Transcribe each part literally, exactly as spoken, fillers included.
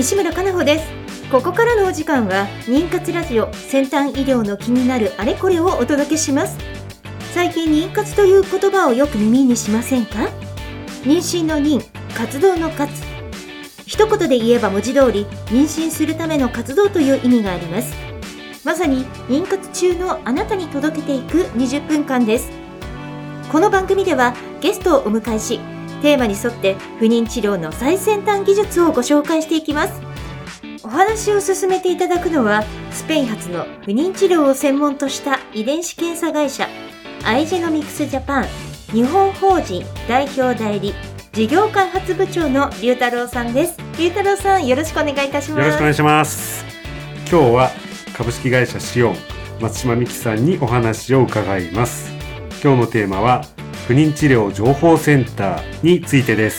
西村かなほです。ここからのお時間は妊活ラジオ、先端医療の気になるあれこれをお届けします。最近妊活という言葉をよく耳にしませんか？妊娠の妊、活動の活。一言で言えば文字通り妊娠するための活動という意味があります。まさに妊活中のあなたに届けていくにじゅっぷんかんです。この番組ではゲストをお迎えし、テーマに沿って不妊治療の最先端技術をご紹介していきます。お話を進めていただくのは、スペイン発の不妊治療を専門とした遺伝子検査会社アイジェノミクスジャパン日本法人代表代理事業開発部長の龍太郎さんです。龍太郎さん、よろしくお願いいたします。 よろしくお願いします。今日は株式会社シオン松島美希さんにお話を伺います。今日のテーマは不妊治療情報センターについてです。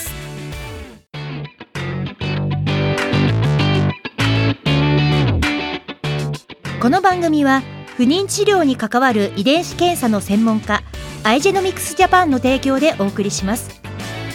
この番組は不妊治療に関わる遺伝子検査の専門家アイジェノミクスジャパンの提供でお送りします。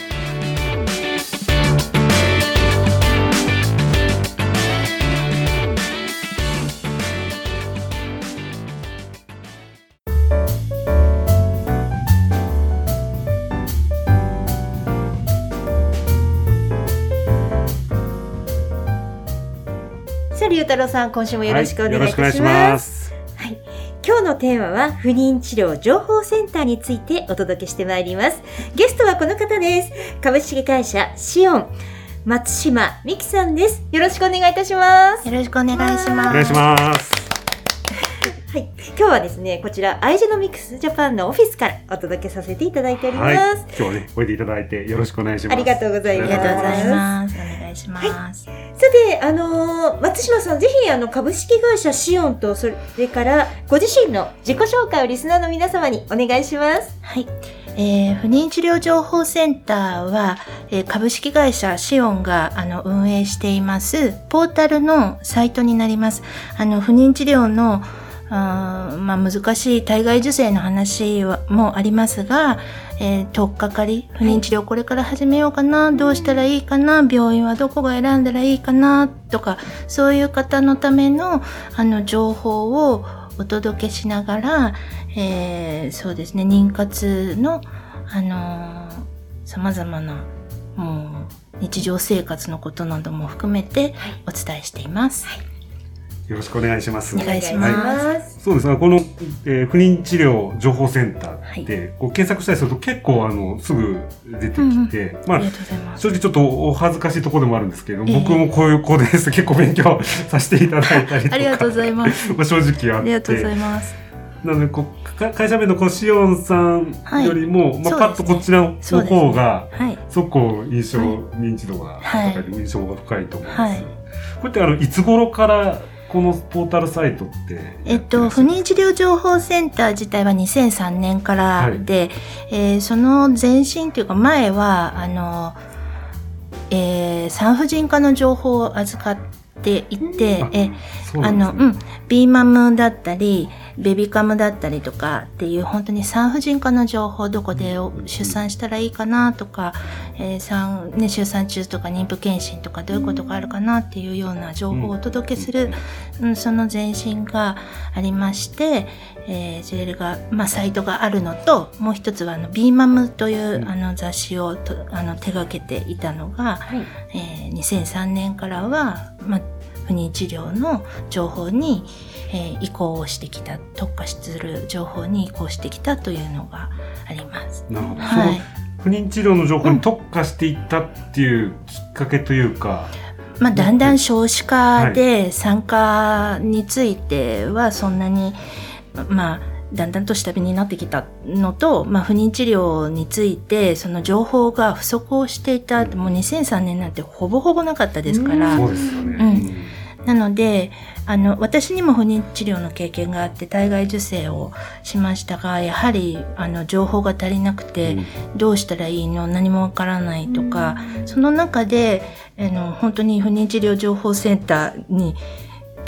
龍太郎さん、今週もよろしくお願いいたします。はい、よろしくお願いします。はい、今日のテーマは不妊治療情報センターについてお届けしてまいります。ゲストはこの方です。株式会社シオン松島美希さんです。よろしくお願いいたします。 よろしくお願いします。 お願いします。 はい、今日はですね、こちらアイジェノミクスジャパンのオフィスからお届けさせていただいております。はい、 今日はね、おいでいただいてよろしくお願いします。 ありがとうございます。 ありがとうございます。お願いします。はい、 さて、あのー、松島さん、ぜひあの株式会社シオンと、それからご自身の自己紹介をリスナーの皆様にお願いします。 はい。えー、不妊治療情報センターは、えー、株式会社シオンがあの運営していますポータルのサイトになります。あの不妊治療のあまあ、難しい体外受精の話はもありますが、えー、とっかかり、不妊治療これから始めようかな、どうしたらいいかな、病院はどこが選んだらいいかなとか、そういう方のためのあの情報をお届けしながら、えー、そうですね、妊活のあのー、様々なもう日常生活のことなども含めてお伝えしています。はい、 よろしくお願いします。 お願いします。 はい、そうですね。この、えー、不妊治療情報センターって、はい、こう検索したりすると結構あのすぐ出てきて、うんうん、まあ、ありがとうございます。正直ちょっとお恥ずかしいところでもあるんですけど、えー、僕もこういう子です。結構勉強させていただいたりとか、 ありがとうございます。 まあ正直あって、 ありがとうございます。 なのでこう会社名のこうシオンさんよりも、はい、まあ、パッとこちらの方が、はい、すごく印象、はい、認知度が高い、はい、印象が深いと思います。はい、こうやってあのいつ頃からこのポータルサイトってえっと、不妊治療情報センター自体はにせんさんねんからで、はい、えー、その前身というか前はあの、えー、産婦人科の情報を預かっていて、うん、えあの、うん、ビーマムだったりベビカムだったりとかっていう本当に産婦人科の情報、どこで出産したらいいかなとか、えー産ね、出産中とか妊婦検診とかどういうことがあるかなっていうような情報をお届けする、うん、その前身がありまして、えー、それが、まあ、サイトがあるのと、もう一つはあのビーマムという、うん、あの雑誌をとあの手掛けていたのが、はい、えー、にせんさんねんからは、まあ、不妊治療の情報にえー、移行をしてきた、特化する情報に移行してきたというのがあります。 なるほど。はい、その不妊治療の情報に特化していったっていうきっかけというか、 うん、まあ、だんだん少子化で産科についてはそんなに、はい、まあだんだんと下火になってきたのと、まあ、不妊治療についてその情報が不足をしていた、もうにせんさんねんなんてほぼほぼなかったですから、 そうですよね。 うん、なのであの私にも不妊治療の経験があって体外受精をしましたが、やはりあの情報が足りなくて、うん、どうしたらいいの、何もわからないとか、うん、その中であの本当に不妊治療情報センターに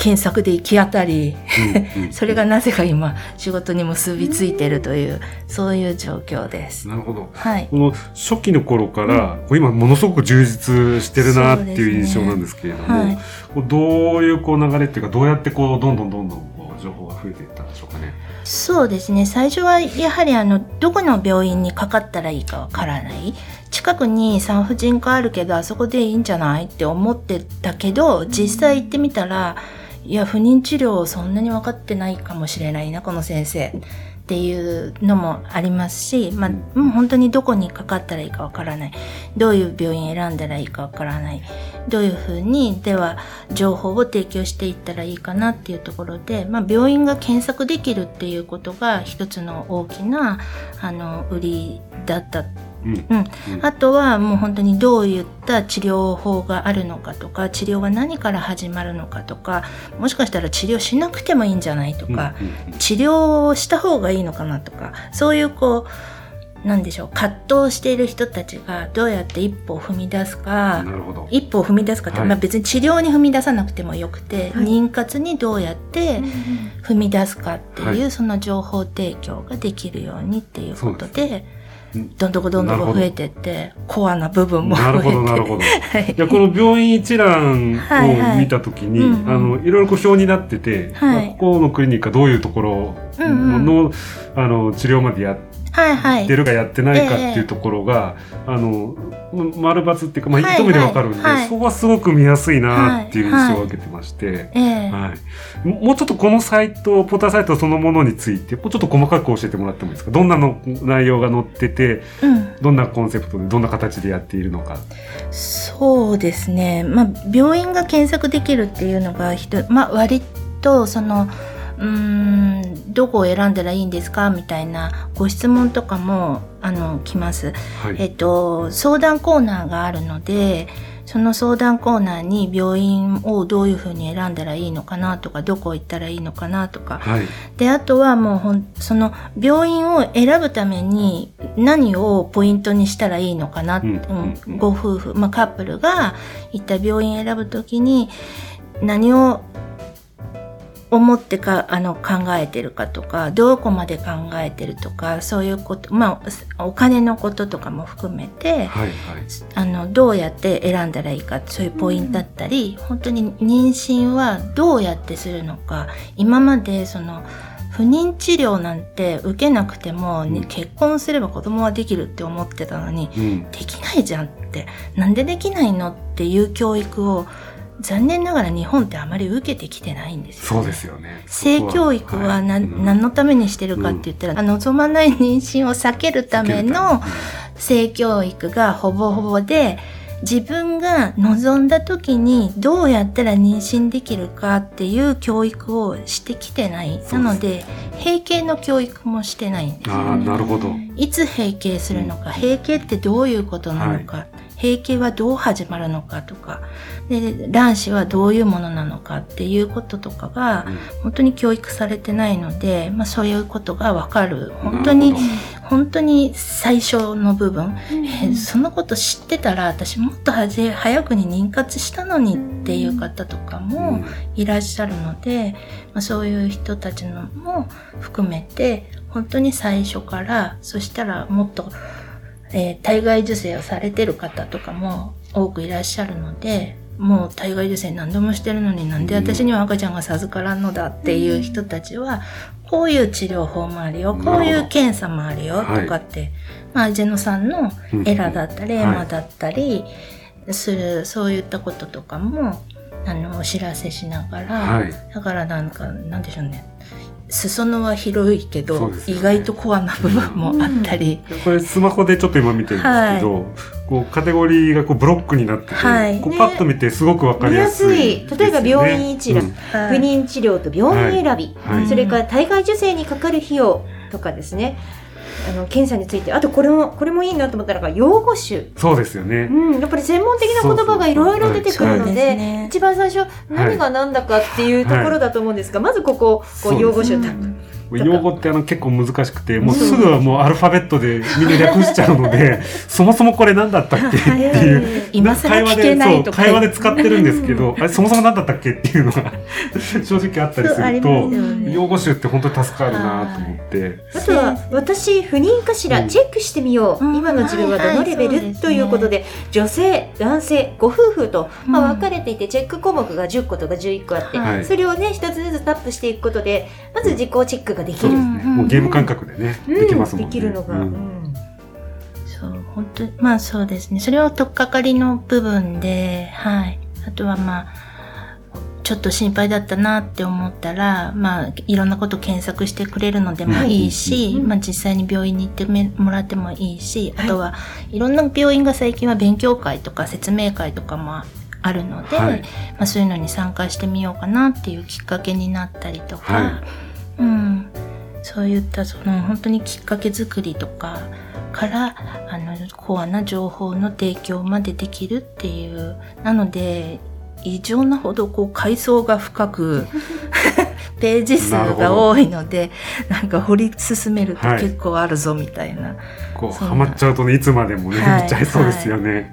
検索で行き当たり、うんうん、それがなぜか今仕事に結びついてるという、そういう状況です。 なるほど、 はい、 この初期の頃から、うん、今ものすごく充実してるなっていう印象なんですけれども、ね、はい、どういうこう流れっていうか、どうやってこうどんどんどんどんこう情報が増えていったんでしょうかね。 そうですね、最初はやはりあのどこの病院にかかったらいいかわからない、近くに産婦人科あるけどあそこでいいんじゃないって思ってたけど、実際行ってみたら、いや不妊治療そんなに分かってないかもしれないなこの先生っていうのもありますし、まあ、もう本当にどこにかかったらいいかわからない、どういう病院選んだらいいかわからない、どういうふうにでは情報を提供していったらいいかなっていうところで、まあ、病院が検索できるっていうことが一つの大きなあの売りだったうんうん、あとはもう本当にどういった治療法があるのかとか、治療は何から始まるのかとか、もしかしたら治療しなくてもいいんじゃないとか、うんうん、治療をした方がいいのかなとか、そういうこうなんでしょう、葛藤している人たちがどうやって一歩を踏み出すか、 なるほど、 一歩を踏み出すかって、はい、まあ、別に治療に踏み出さなくてもよくて、はい、妊活にどうやって踏み出すかっていう、はい、その情報提供ができるようにっていうことで、どんどんどんどん増えていってコアな部分も増えて、 なるほどなるほど、はい、いやこの病院一覧を見たときに、はいはい、あのいろいろこう表になってて、はい、ここのクリニックはどういうところの、うんうん、あの治療までやってはいはい、 出るかやってないかっていうところが、えー、あの丸×っていうか、まあ、一目でわかるんで、はいはい、そこはすごく見やすいなっていう印象を受けてまして、はいはいはい、もうちょっとこのサイトポータルサイトそのものについてもうちょっと細かく教えてもらってもいいですか。どんなの内容が載ってて、うん、どんなコンセプトでどんな形でやっているのか。 そうですね、まあ、病院が検索できるっていうのが、まあ、割とそのうーんどこを選んだらいいんですかみたいなご質問とかもあの来ます、はい、えっと、相談コーナーがあるので、その相談コーナーに病院をどういうふうに選んだらいいのかなとか、どこ行ったらいいのかなとか、はい、であとはもうほんその病院を選ぶために何をポイントにしたらいいのかな、うんうん、ご夫婦、まあ、カップルが行った病院選ぶときに何を思ってかあの考えてるかとか、どこまで考えてるとか、そういうこと、まあお金のこととかも含めて、はいはい、あのどうやって選んだらいいか、そういうポイントだったり、うん、本当に妊娠はどうやってするのか、今までその不妊治療なんて受けなくても、ね、うん、結婚すれば子供はできるって思ってたのに、うん、できないじゃんって、なんでできないのっていう教育を残念ながら日本ってあまり受けてきてないんですよね。 そうですよね。 性教育は何、はい、何のためにしてるかって言ったら、うん、望まない妊娠を避けるための性教育がほぼほぼで、自分が望んだ時にどうやったら妊娠できるかっていう教育をしてきてない。なので閉経の教育もしてないんですよね。 あ、なるほど。 いつ閉経するのか、閉経ってどういうことなのか、はい、閉経はどう始まるのかとか、で卵子はどういうものなのかっていうこととかが本当に教育されてないので、まあ、そういうことが分かる、本当に本当に最初の部分、うん、えー、そのこと知ってたら私もっとはじ早くに妊活したのにっていう方とかもいらっしゃるので、まあ、そういう人たちのも含めて本当に最初から、そしたらもっとえー、体外受精をされてる方とかも多くいらっしゃるので、もう体外受精何度もしてるのになんで私には赤ちゃんが授からんのだっていう人たちは、こういう治療法もあるよ、こういう検査もあるよとかって、はい、まあジェノさんのエラだったり、エマだったりする、はい、そういったこととかもあのお知らせしながら、はい、だからなんかなんでしょうね、裾野は広いけど、ね、意外とコアな部分もあったり、 うん、これスマホでちょっと今見てるんですけど、はい、こうカテゴリーがこうブロックになってて、はい、こうパッと見てすごくわかりやすい、 ね、例えば病院一覧、うん、不妊治療と病院選び、はいはい、それから体外受精にかかる費用とかですね、あの検査について、あとこれもこれもいいなと思ったのが用語集。 そうですよね、 うん、やっぱり専門的な言葉がいろいろ出てくるので、そうそう、はい、一番最初何が何だかっていうところだと思うんですが、はい、まずこここう用語集、 用語ってあの結構難しくて、もうすぐはもうアルファベットでみんな略しちゃうのでそもそもこれ何だったっけっていう今更聞けないとか会話で使ってるんですけどあれそもそも何だったっけっていうのが正直あったりすると、ね、用語集って本当に助かるなと思って。 あとは私不妊かしらチェックしてみよう、うん、今の自分はどのレベル、はいはい、ということで、女性男性ご夫婦と、まあ、分かれていてチェック項目がじゅっことかじゅういっこあって、はい、それをね一つずつタップしていくことでまず自己チェックができる、うん、 もうゲーム感覚でね、うん、できますもんね、 できるのが、うん、 そう本当にまあそうですね、それは取っかかりの部分で、はい、あとはまあちょっと心配だったなって思ったら、まあいろんなこと検索してくれるのでもいいし、うん、まあ実際に病院に行ってもらってもいいし、あとはいろんな病院が最近は勉強会とか説明会とかもあるので、はい、まあそういうのに参加してみようかなっていうきっかけになったりとか、はい、うん、そういったその本当にきっかけ作りとかからあのコアな情報の提供までできるっていう、なので異常なほどこう階層が深くページ数が多いので な, なんか掘り進めると結構あるぞみたいな、はい、 こうハマっちゃうとねいつまでもね、はい、見ちゃいそうですよね、はい 、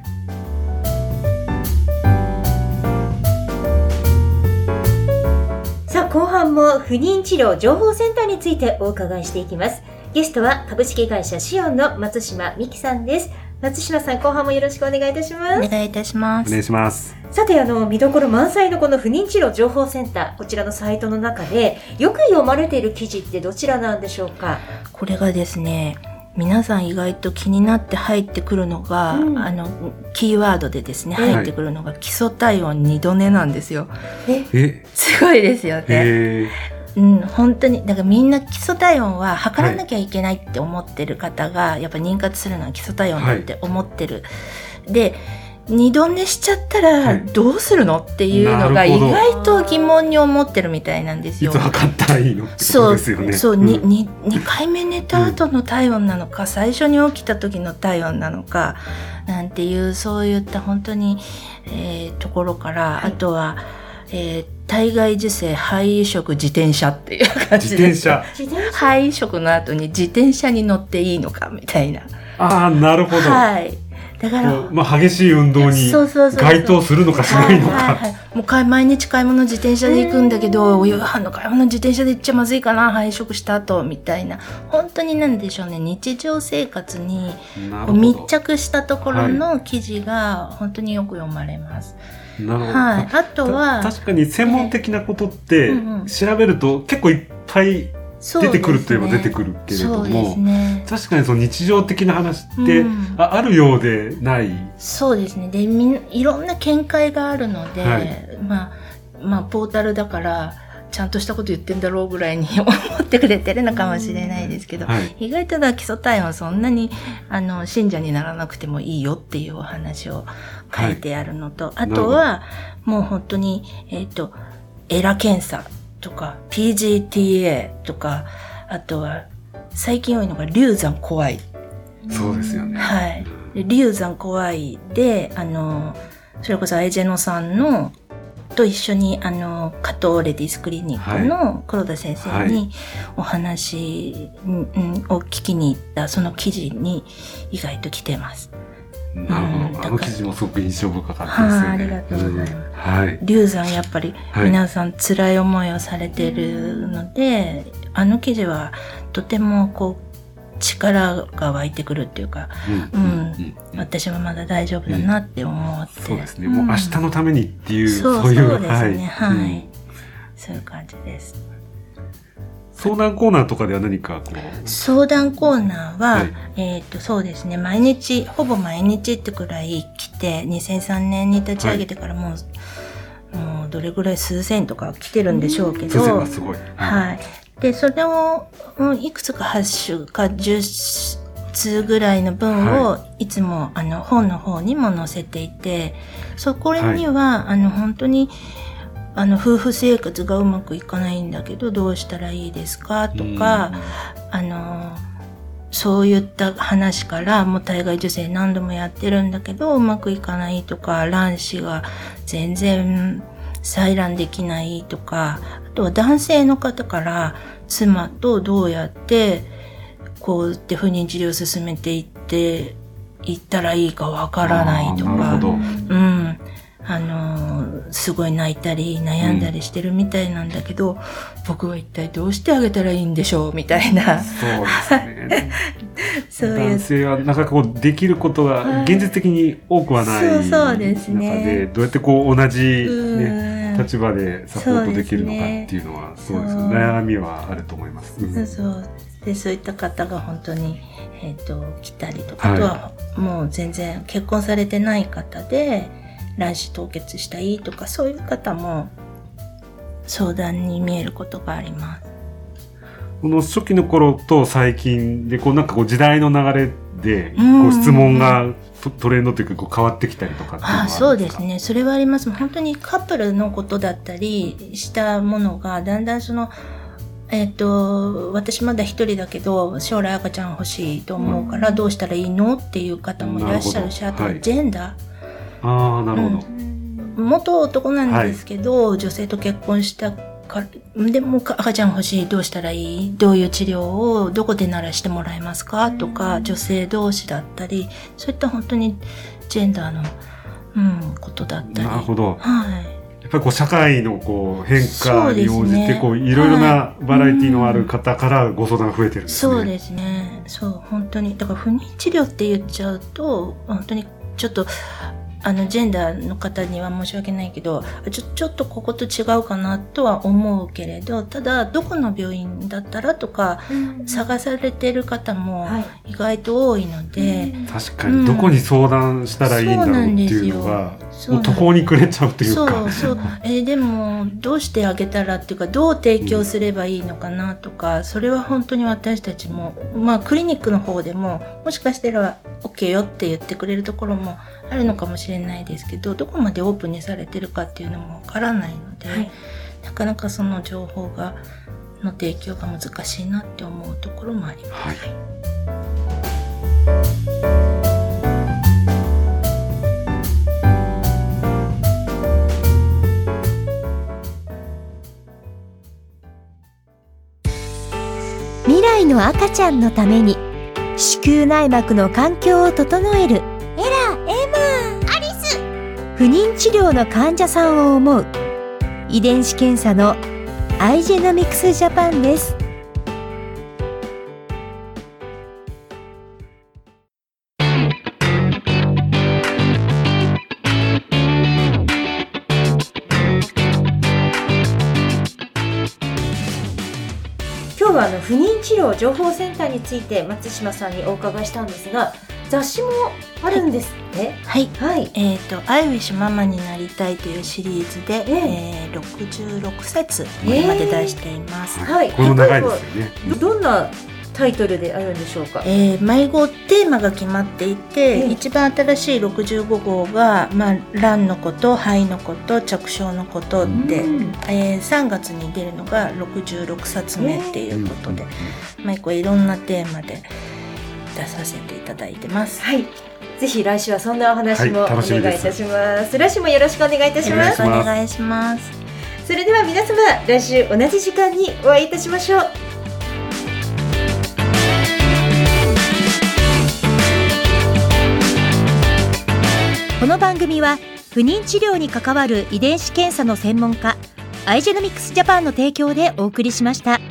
さあ後半も不妊治療情報センターについてお伺いしていきます。ゲストは株式会社シオンの松島美希さんです。松島さん後半もよろしくお願いいたします。 お願いいたします。 お願いします。 さてあの見どころ満載のこの不妊治療情報センター、こちらのサイトの中でよく読まれている記事ってどちらなんでしょうか。 これがですね、皆さん意外と気になって入ってくるのが、うん、あのキーワードでですね、はい、入ってくるのが基礎体温にど寝なんですよ。えすごいですよね。うん、本当にだからみんな基礎体温は測らなきゃいけないって思ってる方が、はい、やっぱ妊活するのは基礎体温だって思ってる、はい、で二度寝しちゃったらどうするのっていうのが意外と疑問に思ってるみたいなんですよ。 いつ測ったらいいのってことですよね。 そう、そう、うん、にににかいめ寝た後の体温なのか、うん、最初に起きた時の体温なのかなんていうそういった本当に、えー、ところから、はい、あとは、えー体外受精肺移植自転車っていう感じで、 自転車肺移植の後に自転車に乗っていいのかみたいな。 ああ、なるほど。 はい。だから、 まあ、激しい運動に該当するのかしないのか。はいはいはい、 もう毎日買い物自転車で行くんだけど、お夕飯の買い物自転車で行っちゃまずいかな、肺移植した後みたいな。本当になんでしょうね、日常生活に密着したところの記事が本当によく読まれます。 なるほど。 はい、あとは確かに専門的なことって調べると結構いっぱい出てくるといえば出てくるけれども、ね、確かにその日常的な話って、うん、あ, あるようでない。 そうですね。でみんいろんな見解があるので、はい、まあまあポータルだからちゃんとしたこと言ってんだろうぐらいに思ってくれてるのかもしれないですけど、はい、意外と基礎体温はそんなにあの信者にならなくてもいいよっていうお話を書いてあるのと、はい、あとはもう本当にえっとエラ検査とか ピージーティーエー とか、あとは最近多いのが流産怖い。 そうですよね。 はい。で流産怖いで、あのそれこそアイジェノさんのと一緒にあの加藤レディスクリニックの黒田先生にお話を聞きに行ったその記事に意外と来てます。 なるほど、うん、あの記事もすごく印象深かったですよね。 あ, ありがとうございます、うんはい、流産やっぱり皆さん辛い思いをされているので、はい、あの記事はとてもこう力が湧いてくるっていうか、うんうんうんうん、私はまだ大丈夫だなって思って、うん、 そうですね、もう明日のためにっていう、 そう、そういうそうですね、はい、はいうん、そういう感じです。 相談コーナーとかでは何かこう相談コーナーは、はい、えっとそうですね、毎日ほぼ毎日ってくらい来て、にせんさんねんに立ち上げてからもう、はい、もうどれぐらい数千とか来てるんでしょうけど、 数千はすごい、 はい、でそれをいくつかはち種かじゅっつうぐらいの文をいつも、はい、あの本の方にも載せていて、そこには、はい、あの本当にあの夫婦生活がうまくいかないんだけどどうしたらいいですかとか、あのそういった話から、もう体外受精何度もやってるんだけどうまくいかないとか、卵子が全然採卵できないとか、あとは男性の方から妻とどうやってこうって不妊治療を進めていっていったらいいかわからないとか、 なるほど、 うん、あのすごい泣いたり悩んだりしてるみたいなんだけど、うん、僕は一体どうしてあげたらいいんでしょうみたいな。 そうですね。 そういう男性はなかなかこうできることが現実的に多くはない中で、 そうそうですね、 どうやってこう同じ、ね、立場でサポートできるのかっていうのはそうですよね、悩みはあると思います。 そうそうで、そういった方が本当に、えーと、来たりとか、はい、あとはもう全然結婚されてない方で卵子凍結したいとか、そういう方も相談に見えることがあります。 この初期の頃と最近でこうなんかこう時代の流れでこう質問がトレンドというかこう変わってきたりとかっていうのはあるんですか？ あ、そうですね。それはあります。本当にカップルのことだったりしたものがだんだんそのえっと、私まだ一人だけど将来赤ちゃん欲しいと思うからどうしたらいいのっていう方もいらっしゃるし、あとはジェンダー、ああ、なるほど、 うん、元男なんですけど、はい、女性と結婚したかでも赤ちゃん欲しい、どうしたらいい、どういう治療をどこでならしてもらえますかとか、女性同士だったり、そういった本当にジェンダーの、うん、ことだったり。 なるほど、 はい、 やっぱりこう社会のこう変化に応じてこういろいろなバラエティのある方からご相談が増えてるんですね。 そうですね。そう本当にだから不妊治療って言っちゃうと本当にちょっとあのジェンダーの方には申し訳ないけどちょ、ちょっとここと違うかなとは思うけれど、ただどこの病院だったらとか、うん、探されてる方も意外と多いので、 はい、確かにどこに相談したらいいんだろうっていうのが、うん、もう途方に暮れちゃうというか、 そうそう、えー、でもどうしてあげたらっていうかどう提供すればいいのかなとか、うん、それは本当に私たちもまあクリニックの方でももしかしたら OK よって言ってくれるところもあるのかもしれないですけど、どこまでオープンにされてるかっていうのもわからないので、はい、なかなかその情報がの提供が難しいなって思うところもあります。はい、 未来の赤ちゃんのために子宮内膜の環境を整えるエラ、エマ、アリス。不妊治療の患者さんを思う遺伝子検査のアイジェノミクスジャパンです。今日はあの不妊治療情報センターについて松島さんにお伺いしたんですが、雑誌もあるんですって。 はい、はい、えっ、ー、と「アイウィッシュママになりたい」というシリーズで、えーえー、ろくじゅうろくせつこれまで出しています。 えー、はい、これも長いですよね。 どんなタイトルであるんでしょうか。 えー、毎号テーマが決まっていて、えー、一番新しいろくじゅうごごうが、まあ、卵のこと肺のこと着床のことで、えー、さんがつに出るのがろくじゅうろくさつめっていうことで、えー、毎号いろんなテーマで出させていただいてます。 はい、ぜひ来週はそんなお話もお願いいたします。来週もよろしくお願いいたします。 よろしくお願いします。 それでは皆様、来週同じ時間にお会いいたしましょう。この番組は不妊治療に関わる遺伝子検査の専門家アイジェノミクスジャパンの提供でお送りしました。